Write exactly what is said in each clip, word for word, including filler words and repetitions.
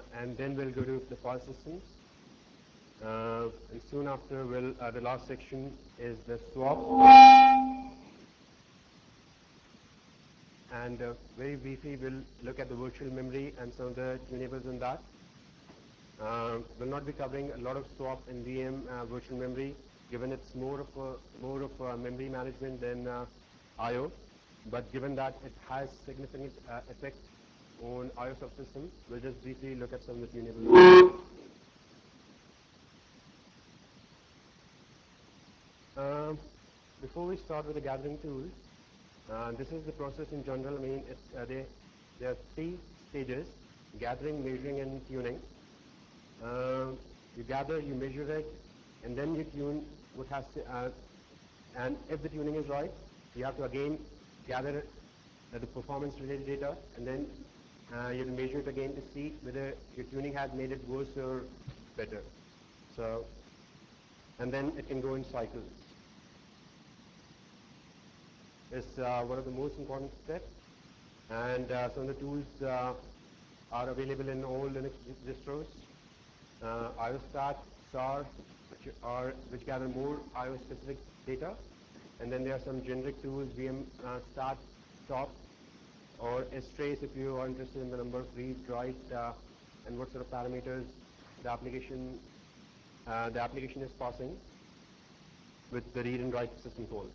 and then we'll go to the file systems. Uh, and soon after, we'll, uh, the last section is the swap. And uh, very briefly, we'll look at the virtual memory and some of the tunables in that. Uh, we'll not be covering a lot of swap in V M uh, virtual memory, given it's more of a, more of a memory management than uh, I O. But given that it has significant uh, effect on I O subsystems, we'll just briefly look at some of the tunables. Um, before we start with the gathering tools, uh, this is the process in general. I mean, it's, uh, they, there are three stages: gathering, measuring, and tuning. Uh, you gather, you measure it, and then you tune what has to, uh, and if the tuning is right, you have to again gather uh, the performance related data, and then uh, you measure it again to see whether your tuning has made it worse or better. So, and then it can go in cycles. It's uh, one of the most important steps, and uh, some of the tools uh, are available in all Linux distros. Uh, IOStat, S A R, which are which gather more I O specific data, and then there are some generic tools, V M uh, stat, stop, or strace if you are interested in the number of reads, writes, uh, and what sort of parameters the application uh, the application is passing with the read and write system calls.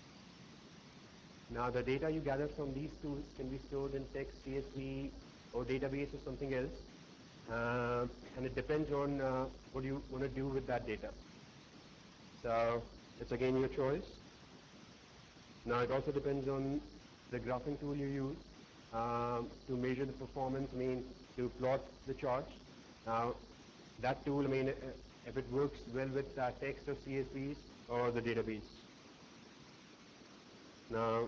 Now, the data you gather from these tools can be stored in text, C S V, or database or something else. Uh, and it depends on uh, what you want to do with that data. So it's again your choice. Now it also depends on the graphing tool you use um, to measure the performance, I mean to plot the charts. Now that tool, I mean if it works well with uh, text or C S Vs or the database. Now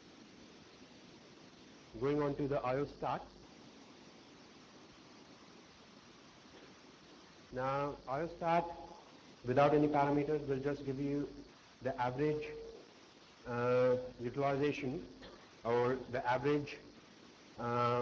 going on to the IOStat. Now, IOStat, without any parameters, will just give you the average uh, utilization or the average uh,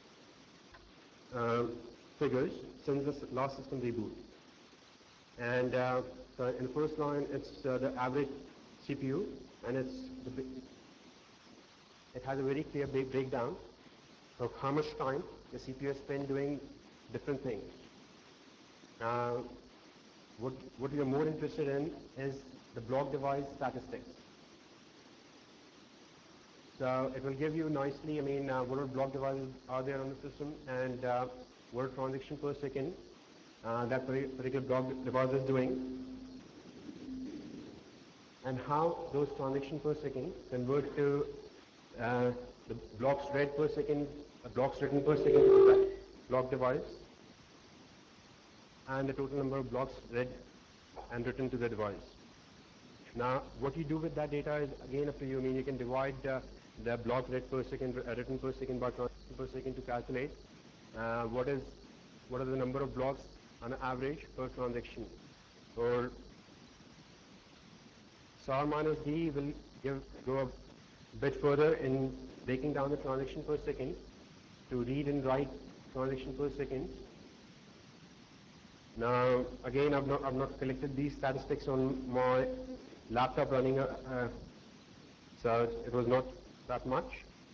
uh, figures since the last system reboot. And uh, so in the first line, it's uh, the average C P U, and it's the, it has a very clear breakdown of how much time the C P U has spent doing different things. Uh, what, what we are more interested in is the block device statistics. So it will give you nicely, I mean, uh, what are block devices are there on the system, and uh, what are transactions per second uh, that particular block device is doing, and how those transactions per second convert to uh, the blocks read per second, uh, blocks written per second to the block device, and the total number of blocks read and written to the device. Now, what you do with that data is again up to you. I mean, you can divide uh, the block read per second, uh, written per second by transaction per second to calculate uh, what is what are the number of blocks on average per transaction. Or S A R minus D will give go a bit further in breaking down the transaction per second to read and write transaction per second. Now, again, I've not, I've not collected these statistics on my laptop running, a, uh, so it was not that much.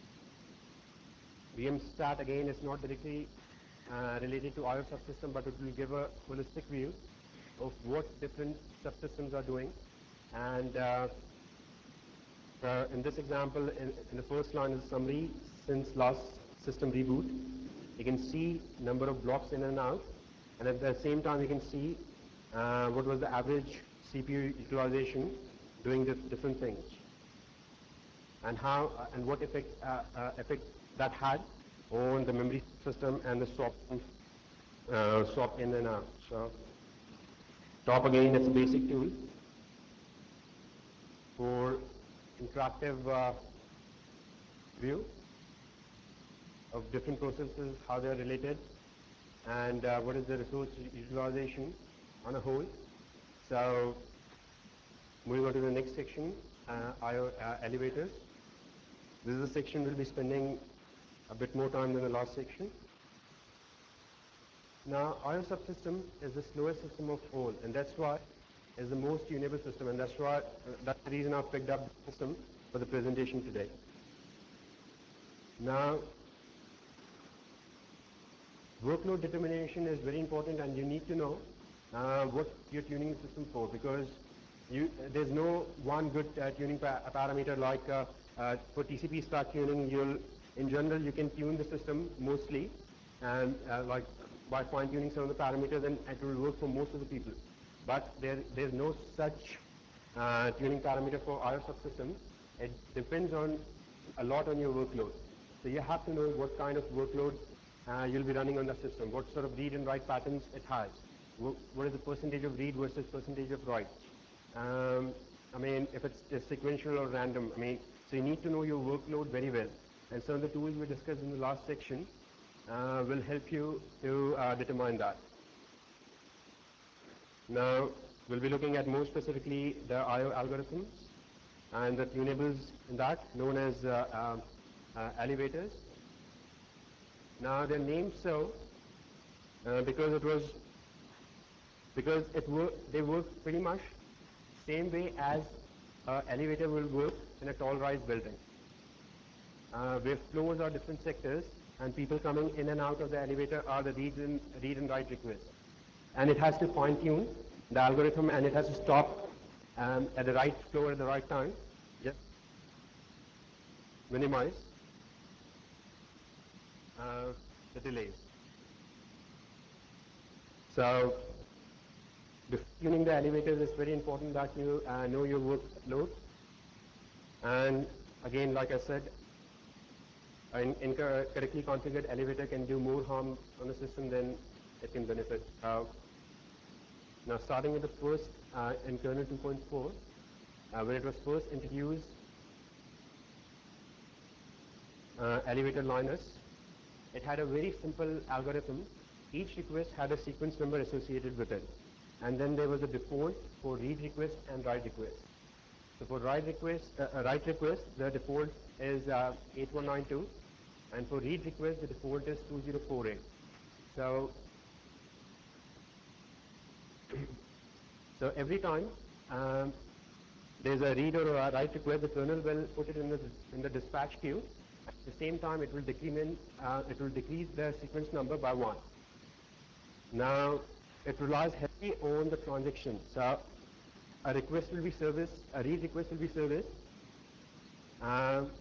V M stat, again, is not directly uh, related to I O subsystem, but it will give a holistic view of what different subsystems are doing. And uh, uh, in this example, in, in the first line is a summary since last system reboot. You can see number of blocks in and out. And at the same time, you can see uh, what was the average C P U utilization doing the different things, and how uh, and what effect uh, uh, effect that had on the memory system and the swap uh, swap in and out. So, top again, it's a basic tool for interactive uh, view of different processes, how they are related, and uh, what is the resource utilization on a whole. So moving on to the next section, uh, I O uh, elevators. This is a section we'll be spending a bit more time than the last section. Now, I O subsystem is the slowest system of all, and that's why it's the most tunable system, and that's why uh, that's the reason I've picked up the system for the presentation today. Now, workload determination is very important, and you need to know uh, what you're tuning the system for, because you, there's no one good uh, tuning pa parameter like uh, uh, for T C P stack tuning. You'll, in general, you can tune the system mostly, and uh, like by fine-tuning some of the parameters, and it will work for most of the people. But there, there's no such uh, tuning parameter for I O subsystem. It depends on a lot on your workload. So you have to know what kind of workload uh, you'll be running on the system, what sort of read and write patterns it has, Wh what is the percentage of read versus percentage of write. Um, I mean, if it's just sequential or random, I mean, so you need to know your workload very well. And some of the tools we discussed in the last section uh, will help you to uh, determine that. Now, we'll be looking at more specifically the I O algorithms and the tunables in that, known as uh, um, uh, elevators. Now, they're named so uh, because it was because it work, they work pretty much same way as an elevator will work in a tall-rise building, uh, where floors are different sectors, and people coming in and out of the elevator are the read and, read and write requests. And it has to fine-tune the algorithm, and it has to stop um, at the right floor at the right time. Just minimize uh, the delays. So, before tuning the elevators, it's very important that you uh, know your workload. And again, like I said, an incorrectly configured elevator can do more harm on the system than it can benefit. Uh, now, starting with the first uh, in kernel two point four, uh, when it was first introduced, uh, elevator Linus, it had a very simple algorithm. Each request had a sequence number associated with it. And then there was a default for read request and write request. So for write request, uh, uh, write request, the default is uh, eight one nine two, and for read request, the default is two zero four eight. So, so every time um, there's a read or a write request, the kernel will put it in the in the dispatch queue. At the same time, it will decrement, uh, it will decrease the sequence number by one. Now, it relies heavily on the transaction. So, a request will be serviced, a read request will be serviced um,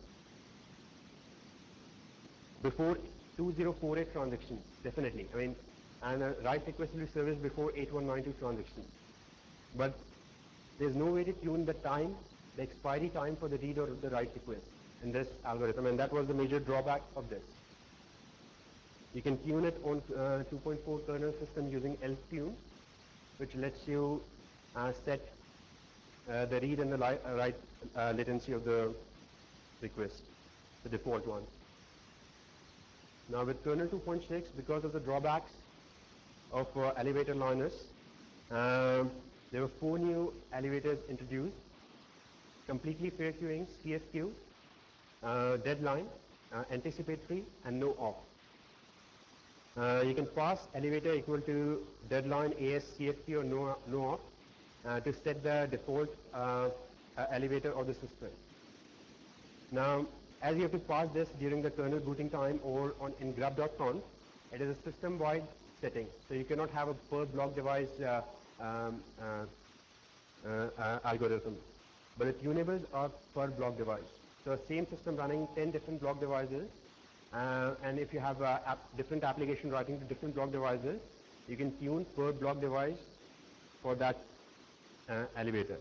before two zero four eight transactions, definitely. I mean, and a write request will be serviced before eight one nine two transactions. But there's no way to tune the time, the expiry time for the read or the write request in this algorithm, and that was the major drawback of this. You can tune it on uh, two point four kernel system using elftune, which lets you uh, set uh, the read and the li uh, write uh, latency of the request, the default one. Now with kernel two point six, because of the drawbacks of uh, elevator Linus, um, there were four new elevators introduced: completely fair queuing, C F Q, uh, deadline, uh, anticipatory, and no off. Uh, you can pass elevator equal to deadline, A S, C F Q, or no, no off uh, to set the default uh, uh, elevator of the system. Now, as you have to pass this during the kernel booting time or on in grub dot conf, it is a system-wide setting. So you cannot have a per block device uh, um, uh, uh, uh, algorithm. But the tunables are per block device. So same system running ten different block devices, uh, and if you have uh, app different application writing to different block devices, you can tune per block device for that uh, elevator.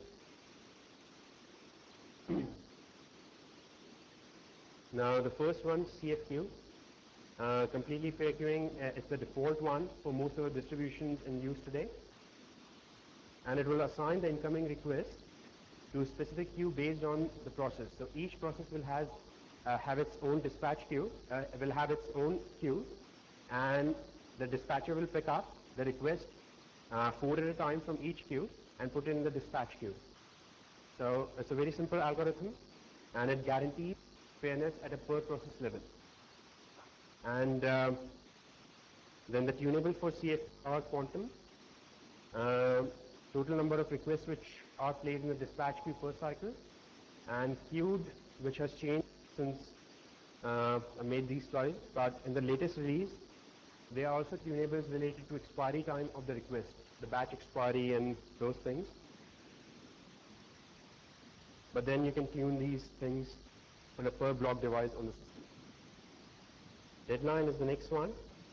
Now the first one, C F Q, uh, completely fair queuing. Uh, it's the default one for most of the distributions in use today, and it will assign the incoming request to a specific queue based on the process. So each process will has uh, have its own dispatch queue, uh, will have its own queue, and the dispatcher will pick up the request uh, four at a time from each queue and put it in the dispatch queue. So it's a very simple algorithm, and it guarantees fairness at a per process level. And um, Then the tunable for C F R quantum, uh, total number of requests which are placed in the dispatch queue per cycle, and queued, which has changed since uh, I made these slides, but in the latest release, there are also tunables related to expiry time of the request, the batch expiry and those things. But then you can tune these things on a per block device on the system. Deadline is the next one.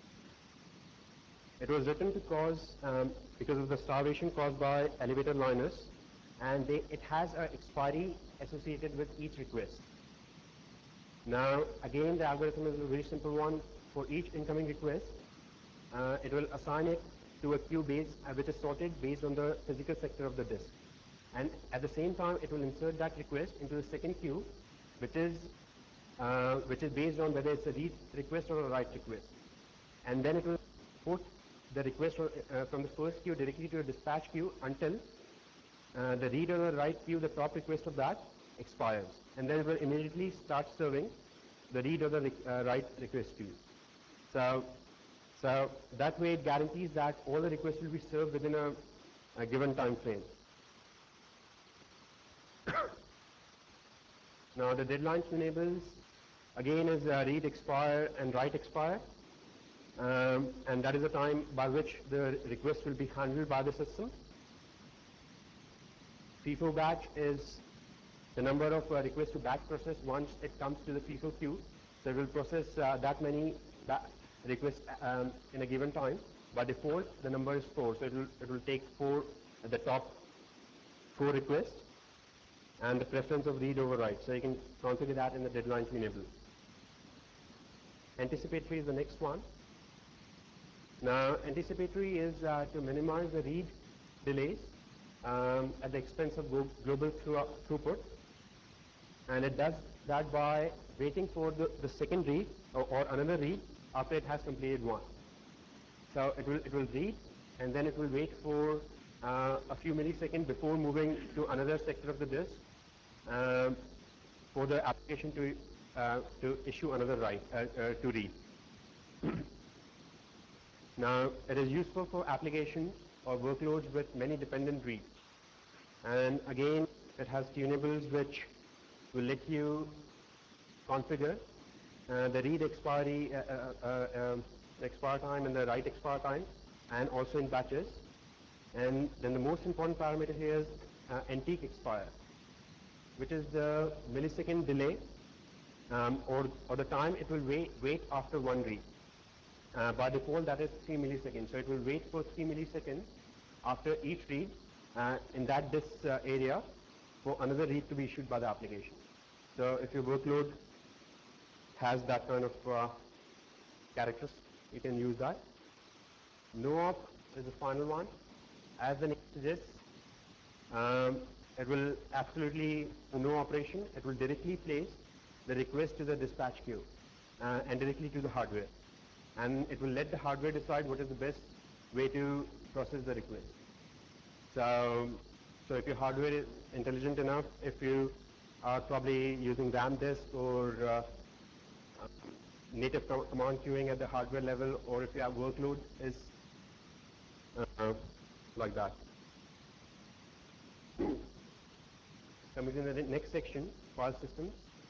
It was written to cause, um, because of the starvation caused by elevator liners, and they, it has an expiry associated with each request. Now, again, the algorithm is a very simple one. For each incoming request, uh, it will assign it to a queue base, uh, which is sorted based on the physical sector of the disk. And at the same time, it will insert that request into the second queue, which is uh, which is based on whether it's a read request or a write request. And then it will put the request or, uh, from the first queue directly to a dispatch queue until uh, the read or the write queue, the top request of that, expires. And then it will immediately start serving the read or the re uh, write request queue. So, so that way it guarantees that all the requests will be served within a, a given time frame. Now the deadline tunables again is uh, read expire and write expire, um, and that is the time by which the request will be handled by the system. FIFO batch is the number of uh, requests to batch process once it comes to the FIFO queue. So it will process uh, that many ba requests um, in a given time. By default, the number is four, so it will it will take four at the top four requests, and the preference of read over write. So you can configure that in the deadline tunable. Anticipatory is the next one. Now, anticipatory is uh, to minimize the read delays um, at the expense of global throughput, and it does that by waiting for the, the second read or, or another read after it has completed one. So it will it will read, and then it will wait for uh, a few milliseconds before moving to another sector of the disk um, for the application to uh, to issue another write uh, uh, to read. Now it is useful for applications or workloads with many dependent reads, and again it has tunables which will let you configure uh, the read expiry uh, uh, uh, um, expire time and the write expire time, and also in batches. And then the most important parameter here is uh, antique expire, which is the millisecond delay um, or, or the time it will wait, wait after one read. Uh, by default, that is three milliseconds. So it will wait for three milliseconds after each read uh, in that disk uh, area for another read to be issued by the application. So if your workload has that kind of uh, characters, you can use that. No op is the final one. As the name suggests, um, it will absolutely no operation. It will directly place the request to the dispatch queue uh, and directly to the hardware. And it will let the hardware decide what is the best way to process the request. So, so if your hardware is intelligent enough, if you are probably using RAM disk or uh, uh, native com command queuing at the hardware level, or if your workload is uh, like that. Coming to the next section, file systems.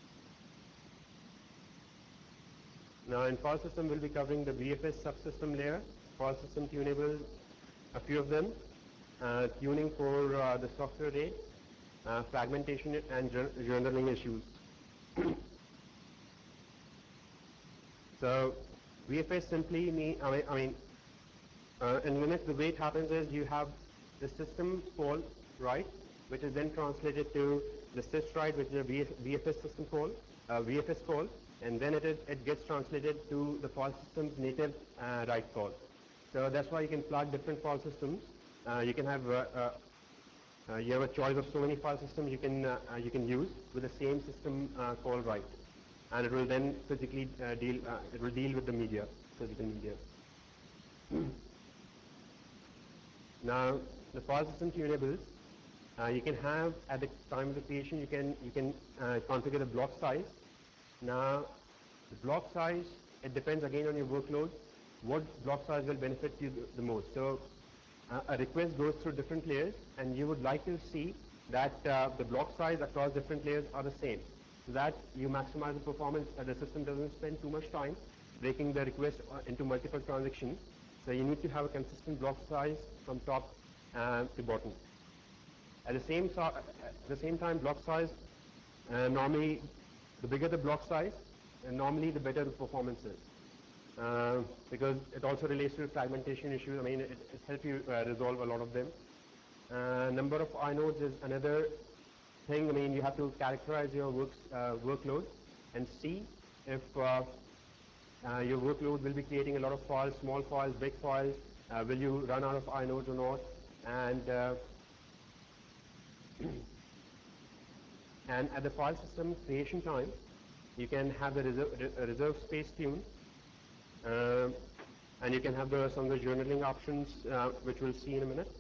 Now in file system, we'll be covering the V F S subsystem layer, file system tunable, a few of them, uh, tuning for uh, the software rate, uh, fragmentation and journaling issues. So V F S simply mean, I mean, I mean uh, in Linux, the way it happens is you have the system call, right, which is then translated to the syswrite, which is a V F S system call, uh, V F S call, and then it, is, it gets translated to the file system's native uh, write call. So that's why you can plug different file systems. Uh, you can have uh, uh, uh, you have a choice of so many file systems you can uh, uh, you can use with the same system uh, call write, and it will then physically uh, deal uh, it will deal with the media, physical media. Now the file system tunables, uh, you can have at the time of the creation you can you can uh, configure the block size. Now the block size, it depends again on your workload. what block size will benefit you the, the most. So uh, a request goes through different layers, and you would like to see that uh, the block size across different layers are the same, so that you maximize the performance, and the system doesn't spend too much time breaking the request uh, into multiple transactions. So you need to have a consistent block size from top uh, to bottom. At the same so at the same time, block size uh, normally, the bigger the block size, and normally the better the performance is. Uh, because it also relates to fragmentation issues. I mean, it, it helps you uh, resolve a lot of them. Uh, number of inodes is another thing. I mean, you have to characterize your works, uh, workload and see if uh, uh, your workload will be creating a lot of files, small files, big files. Uh, will you run out of inodes or not? And uh, and at the file system creation time, you can have the reserve, reserve space tune. Uh, and you can have the, some of the journaling options, uh, which we'll see in a minute.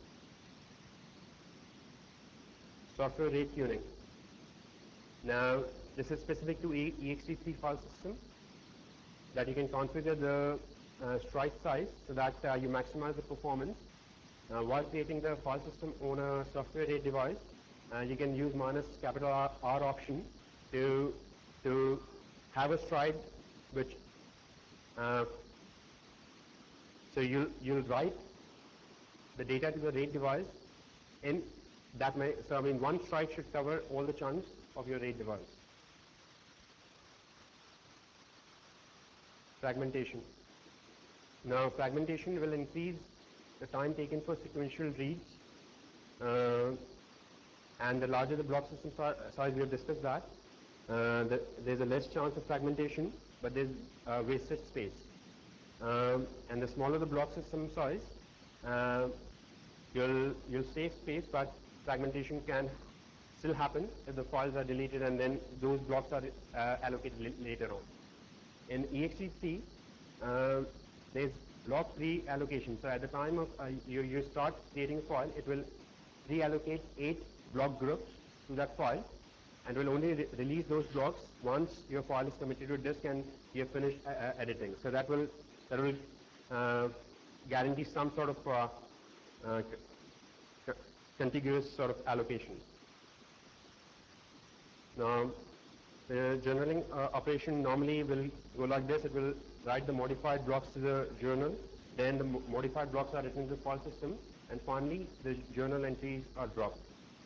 Software rate tuning. Now, this is specific to E X T three file system, that you can configure the uh, strike size so that uh, you maximize the performance. Uh, while creating the file system on a software rate device, uh, you can use minus capital R, R option to to have a stride which uh, so you'll you'll write the data to the RAID device in that may so I mean one stride should cover all the chunks of your RAID device. Fragmentation. Now fragmentation will increase the time taken for sequential reads, uh, and the larger the block system size, we have discussed that, uh, the, there's a less chance of fragmentation, but there's uh, wasted space. Um, and the smaller the block system size, uh, you'll you'll save space, but fragmentation can still happen if the files are deleted and then those blocks are uh, allocated later on. In E X T three, uh, there's block reallocation. So at the time of uh, you, you start creating a file, it will reallocate eight block groups to that file, and will only re release those blocks once your file is committed to disk and you have finished uh, uh, editing. So that will that will uh, guarantee some sort of uh, uh, contiguous sort of allocation. Now, the journaling uh, operation normally will go like this. It will write the modified blocks to the journal, then the mo modified blocks are written to the file system, and finally the journal entries are dropped.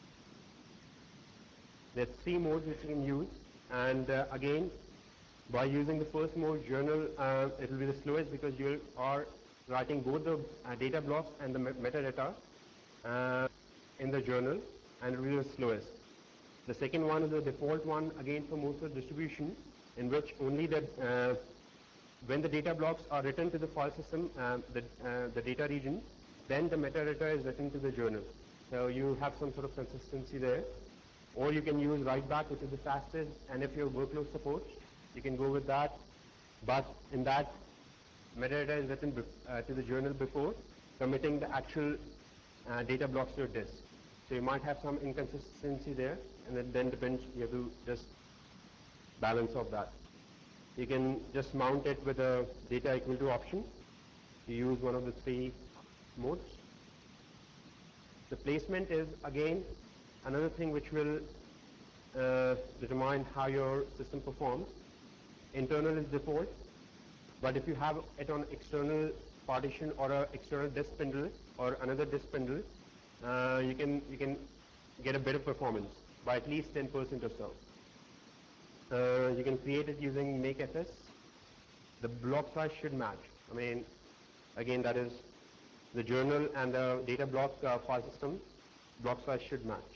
There are three modes which you can use, and uh, again, by using the first mode, journal, uh, it will be the slowest because you are writing both the uh, data blocks and the metadata uh, in the journal, and it will be the slowest. The second one is the default one, again for most of the distribution, in which only the uh, when the data blocks are written to the file system, uh, the, uh, the data region, then the metadata is written to the journal. So you have some sort of consistency there. Or you can use write back, which is the fastest, and if your workload supports, you can go with that. But in that, metadata is written uh, to the journal before committing the actual uh, data blocks to your disk. So you might have some inconsistency there, and it then depends, you have to just balance of that. You can just mount it with a data equal to option. You use one of the three modes. The placement is again another thing which will uh, determine how your system performs. Internal is default, but if you have it on external partition or a external disk spindle or another disk spindle, uh, you can you can get a better performance by at least ten percent or so. Uh, you can create it using makefs. The block size should match. I mean, again, that is the journal and the data block uh, file system block size should match.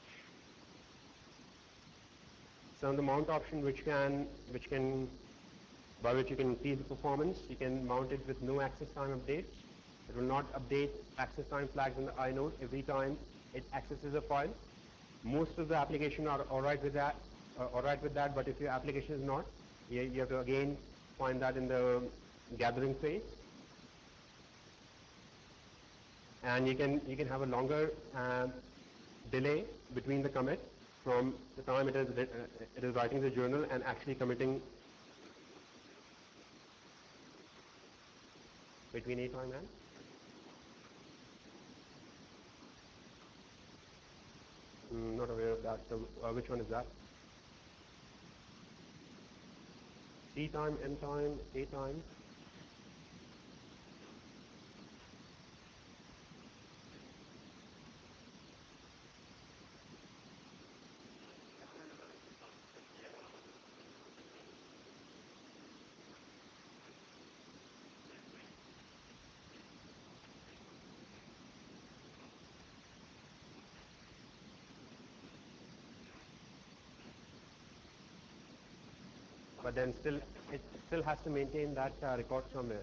So on the mount option, which can which can by which you can increase the performance, you can mount it with no access time updates. It will not update access time flags in the inode every time it accesses a file. Most of the application are all right with that, uh, all right with that. But if your application is not, you, you have to again find that in the gathering phase. And you can you can have a longer uh, delay between the commit from the time it is uh, it is writing the journal and actually committing. between A time and? Mm, not aware of that. So uh, which one is that? C time, M time, A time? But then still, it still has to maintain that uh, record somewhere.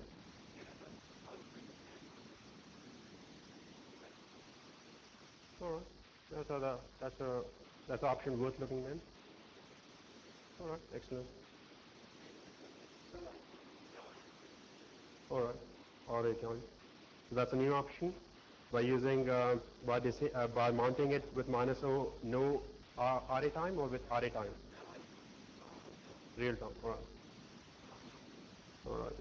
All right. That's a, that's a, that's an option worth looking then. All right. Excellent. All right. All right, John. So that's a new option by using uh, by, uh, by mounting it with minus O, no uh, R A time, or with R A time. Real time. All right. All right.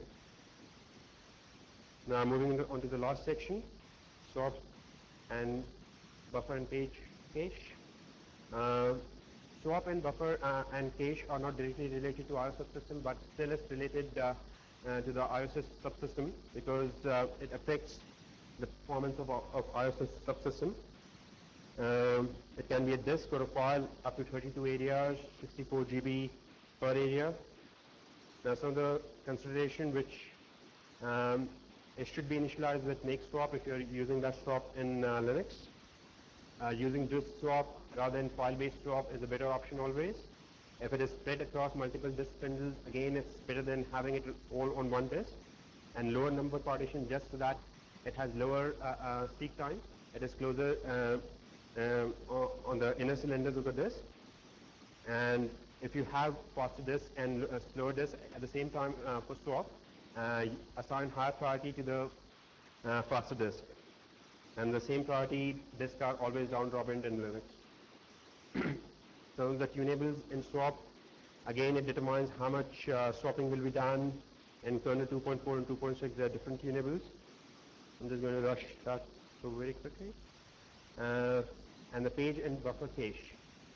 Now moving on to the last section, swap and buffer and page cache. Uh, swap and buffer uh, and cache are not directly related to I O subsystem, but still is related uh, uh, to the I O subsystem because uh, it affects the performance of, of I O subsystem. Um, it can be a disk or a file up to thirty-two areas, sixty-four G B per area. Now some of the consideration which um, it should be initialized with make swap if you're using that swap in uh, Linux. Uh, using disk swap rather than file-based swap is a better option always. If it is spread across multiple disk spindles, again it's better than having it all on one disk. And lower number partition just so that it has lower uh, uh, seek time. It is closer uh, uh, on the inner cylinders of the disk. And if you have faster disk and uh, slower disk at the same time uh, for swap, uh, assign higher priority to the uh, faster disk. And the same priority disks are always round robin in Linux. So the tunables in swap, again it determines how much uh, swapping will be done. In kernel two point four and two point six there are different tunables. I'm just going to rush that through very quickly. Uh, and the page and buffer cache.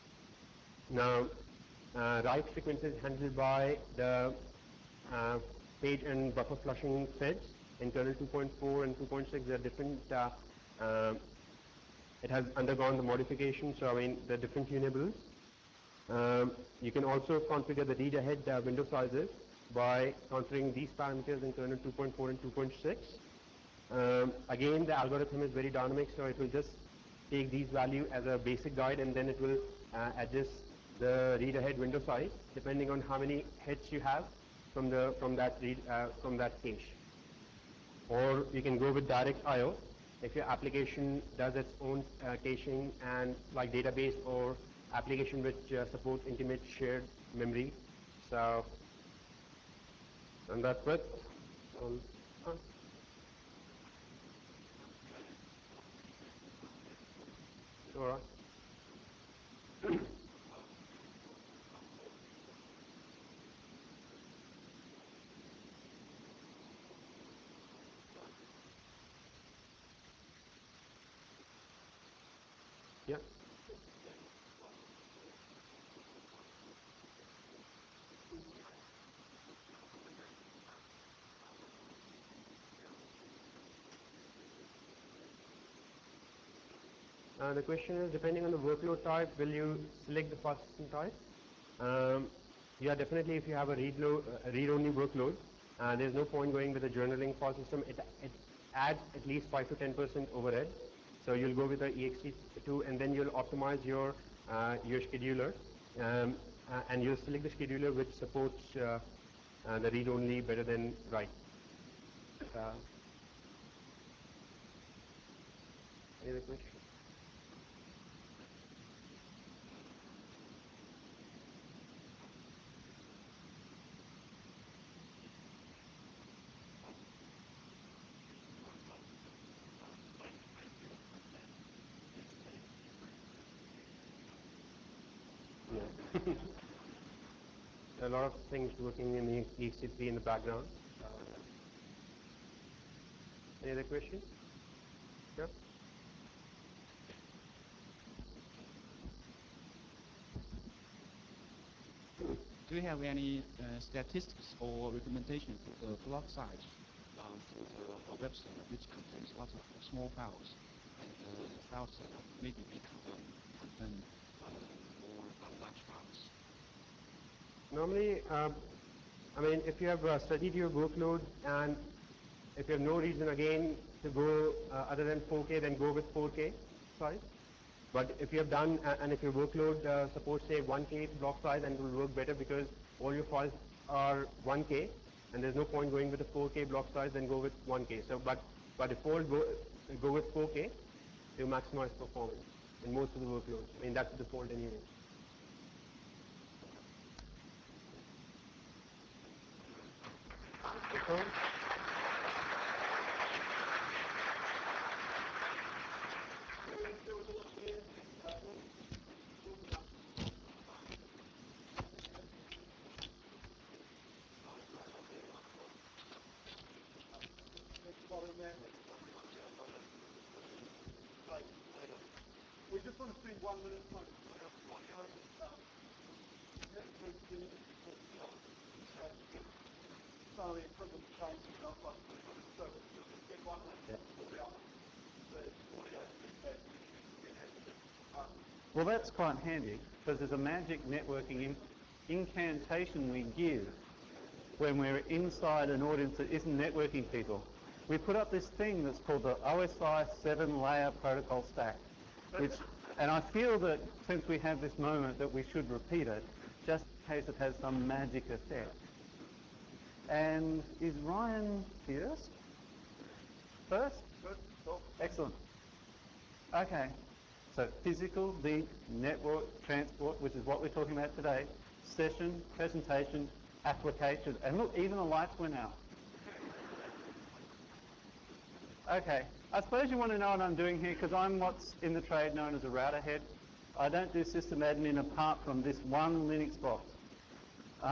Now, uh, write sequences handled by the uh, page and buffer flushing threads. In kernel two point four and two point six, there are different, uh, uh, it has undergone the modification, so I mean, the different tunables. Um, you can also configure the read ahead uh, window sizes by configuring these parameters in kernel two point four and two point six. Um, again, the algorithm is very dynamic, so it will just take these values as a basic guide and then it will uh, adjust the read ahead window size depending on how many hits you have from the from that read uh, from that cache. Or you can go with direct I O if your application does its own uh, caching and like database or application which uh, supports intimate shared memory. So and that's it. Um, uh, all right. Yeah. Uh, the question is, depending on the workload type, will you select the file system type? Um, yeah, definitely if you have a read-only uh, read workload, uh, there's no point going with a journaling file system. It, it adds at least five to ten percent overhead. So you'll go with the E X T two and then you'll optimize your, uh, your scheduler um, uh, and you'll select the scheduler which supports uh, uh, the read-only better than write. Uh, any other question? Yeah. A lot of things working in the E X T three in the background. Any other questions? Yeah. Do you have any uh, statistics or recommendations for the block size um, for the website, which contains lots of small files and uh, files that maybe we can contain uh, more large files? Normally, um, I mean, if you have uh, studied your workload and if you have no reason again to go uh, other than four K, then go with four K size. But if you have done uh, and if your workload uh, supports say one K block size, and it will work better because all your files are one K and there's no point going with a four K block size, then go with one K. So, but by default, go, go with four K to maximize performance in most of the workloads. I mean, that's the default anyway. So, we just want to spend one minute on sorry, equipment change and not like so get one minute. Well, that's quite handy because there's a magic networking in incantation we give when we're inside an audience that isn't networking people. We put up this thing that's called the O S I seven layer protocol stack, which, and I feel that since we have this moment that we should repeat it, just in case it has some magic effect. And is Ryan here first? Excellent. Okay. So physical, the network, transport, which is what we're talking about today, session, presentation, application, and look, even the lights went out. Okay, I suppose you want to know what I'm doing here because I'm what's in the trade known as a router head. I don't do system admin apart from this one Linux box.